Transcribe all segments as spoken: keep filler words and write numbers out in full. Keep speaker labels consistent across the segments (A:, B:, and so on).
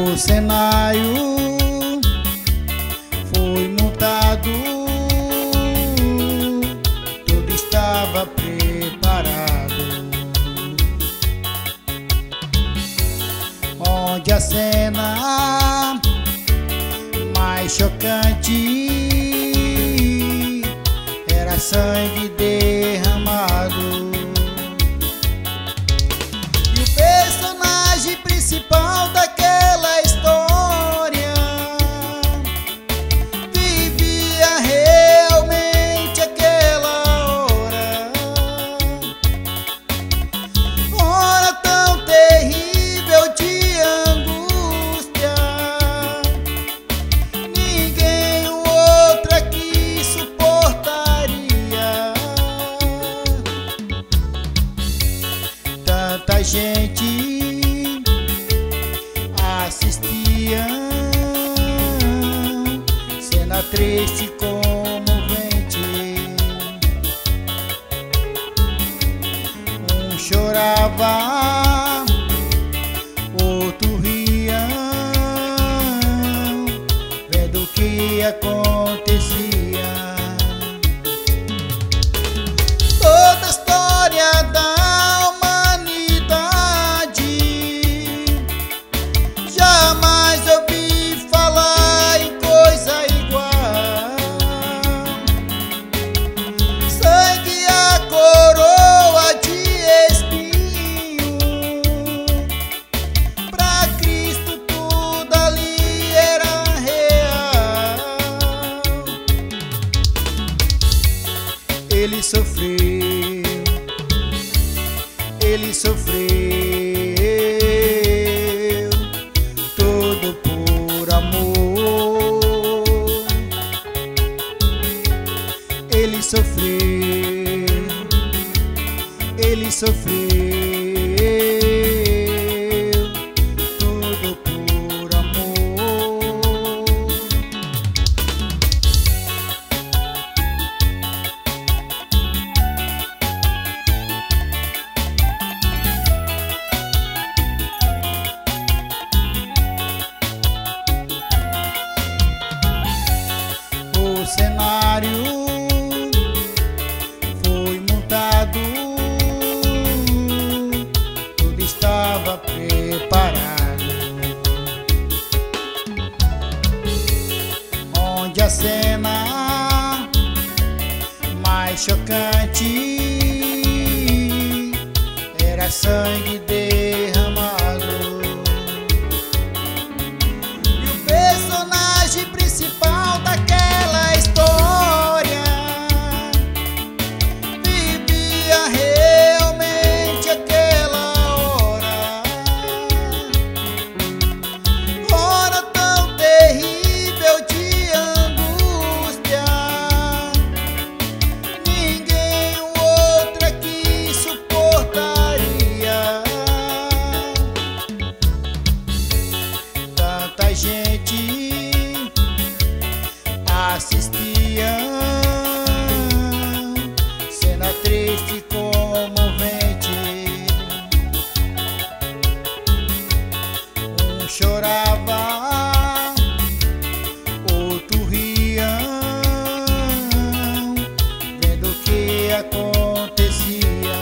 A: O cenário foi montado, tudo estava preparado, onde a cena mais chocante era sangue derramado. E o personagem principal daquela história vivia realmente aquela hora, hora tão terrível de angústia. Ninguém outro aqui suportaria. Tanta gente assistia, cena triste e comovente. Um chorava, outro ria, vendo o que acontecia. Toda a história da humanidade jamais ouvi falar em coisa igual. Sangue, a coroa de espinho, pra Cristo tudo ali era real. Ele sofreu, ele sofreu, tudo por amor. Ele sofreu, ele sofreu, tudo por amor. O cenário foi montado, tudo estava preparado, onde a cena mais chocante era sangue derramado. E o personagem principal daquela história vivia realmente aquela hora, hora tão terrível de angústia. Ninguém outro aqui suportaria. Tanta gente assistia, cena triste e comovente. Um chorava, outro ria, vendo o que acontecia.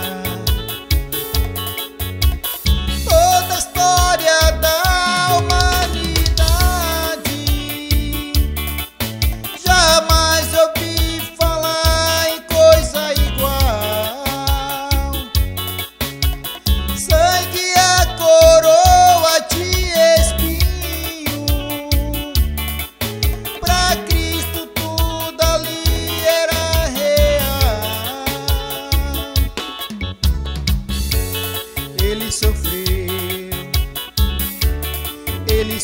A: Toda a história da humanidade jamais ouvi falar em coisa igual. Sangue, a coroa de espinho, pra Cristo tudo ali era real. Ele sofreu, ele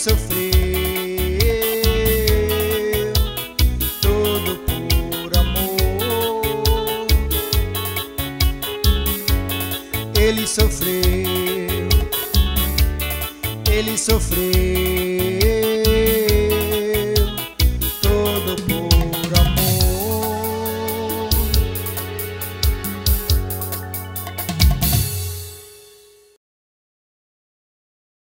A: sofreu, tudo por amor. Ele sofreu, ele sofreu,